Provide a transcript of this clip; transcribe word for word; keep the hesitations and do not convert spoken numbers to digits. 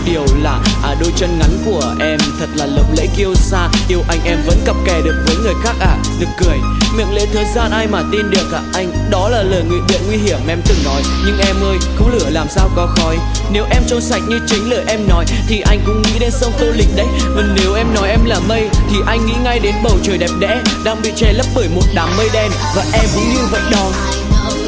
điều là à, đôi chân ngắn của em thật là lộng lẫy kiêu sa. Yêu anh em vẫn cặp kè được với người khác à, nực cười. Miệng lưỡi thời gian ai mà tin được à anh, đó là lời ngụy biện nguy hiểm em từng nói. Nhưng em ơi, không lửa làm sao có khói. Nếu em trôi sạch như chính lời em nói thì anh cũng nghĩ đến sông Tô Lịch đấy. Và nếu em nói em là mây thì anh nghĩ ngay đến bầu trời đẹp đẽ đang bị che lấp bởi một đám mây đen. Và em cũng như vậy đó.